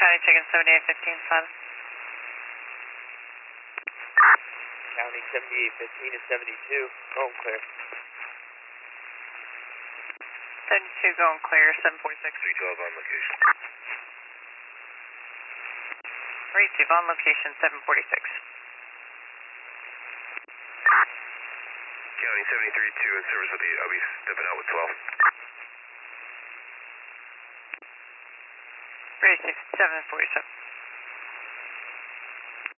County chicken 7815 County 7815 and 72, going clear. 72 going clear, 746. 312 on location. Receive on location 746. County 73-2 in service with you. I'll be stepping out with 12. Receive 747.